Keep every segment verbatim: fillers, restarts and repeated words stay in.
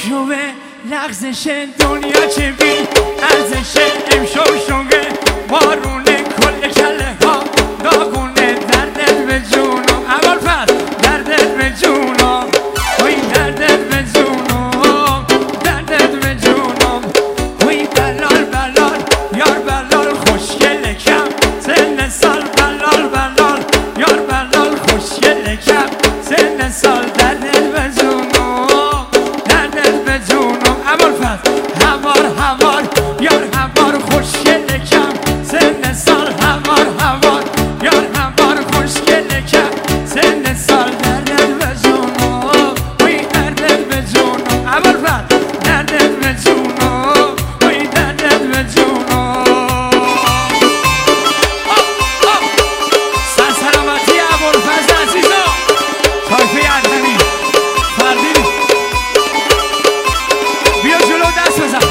شوه لغزش دنیا چه بی ارزش امشو شوه بارونه کل کله ها داغونه دردت به جونم اول پس دردت به جونم وی دردت به جونم دردت به جونم وی بلال بلال یار بلال خوشگل کم سن سال بلال بلال یار بلال خوشگل کم سن سال دردت به جونم دردت به جونم اول پس همار همار یار همار خوشگل کم سن سال همار همار یار همار خوشگل کم سن سال دردت به جونم وی دردت به جونم اول پس دردت به جونم وی دردت به جونم سر سلامتی ابوالفضل عزیزا طایفه ادهمی فردی بیا جلو دست بزن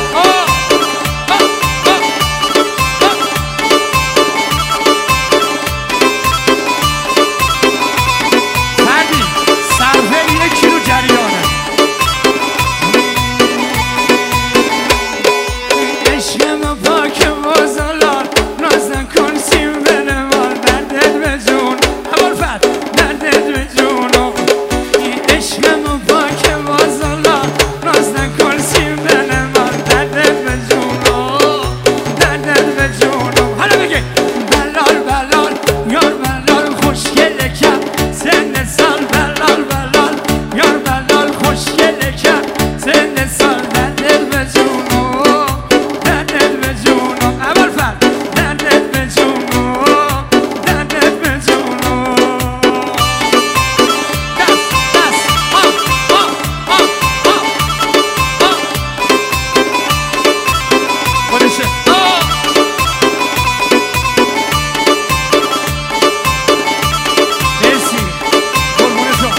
فردی صرفه یک کیلو جریانه عشقم پاک بازالار ناز نکن سیم بنوار دردت به جون ابوالفضل دردت به جونم عشقم پاک بازالار ناز نکن سیم بنوار دردت به جونم دردت به جونم حالا بگه بلال بلال یار بلال خوشگل کم سن سال بلال بلال یار بلال خوشگل کم سن سال دردت به جونم دردت به جونم ابوالفضل دردت به جونم دردت به جونم دست دست آه آه آه آه آه خودشه آه مرسی قربون شما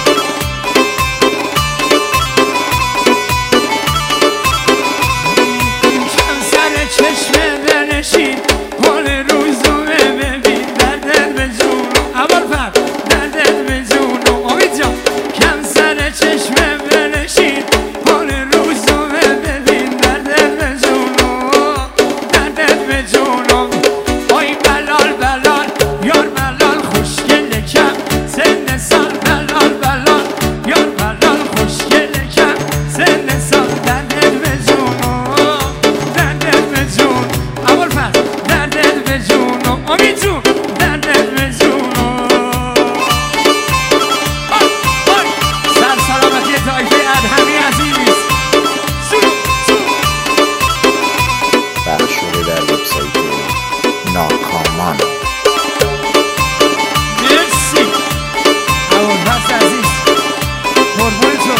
کم سر چشمه بنشین حال روزو ببین دردت به جونم ابوالفضل دردت به جونم امید جان کم سر چشمه بنشین حال روزو ببین دردت به جونم دردت به جونم وای بلال بلال یار بلال خوشگل کم سن سال بلال بلال یار بلال خوشگل کم سن سال دردت به جونم دردت به جون ابوالفضل دردت به جونم امید جون دردت به جونم آی آی سر سلامتی طایفه ادهمی عزیز سو سو پخش شده در وبسایت ناکامان. مرسی ابوالفضل عزیز قربون تو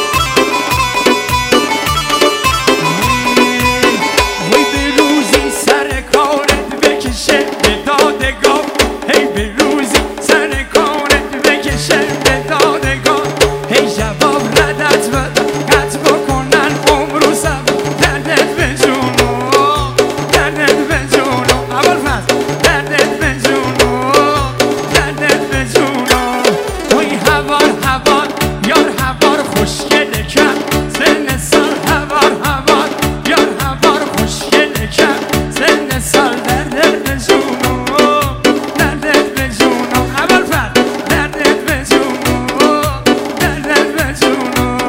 وی به روزی سر کارت بکشه به دادگاه هی به روزی سر کارت بکشه به دادگاه هی جواب ردت بدن قطع بکنن عمر و سب دردت به جونم دردت به جونم ابوالفضل دردت به جونم دردت به جونم وی هوار هوار یار هوار خوشگل کم سن سال هوار هوار یار هوار خوشگل کم سن سال دردت به جونم دردت به جونم ابوالفضل دردت به جونم دردت به جونم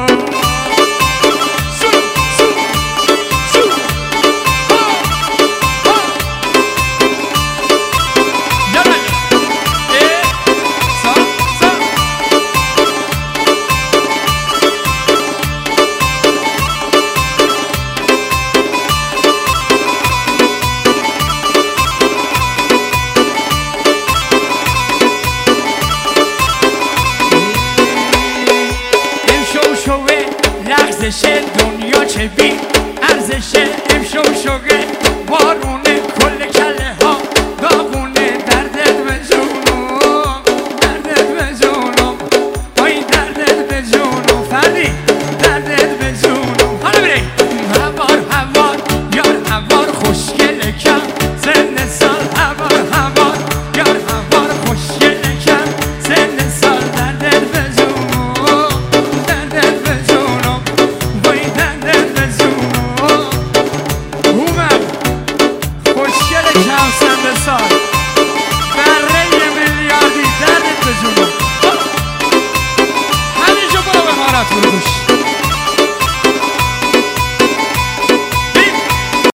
سو سو سو ها ها یالا اه سا سا امشو شوه لغزش دنیا چه بی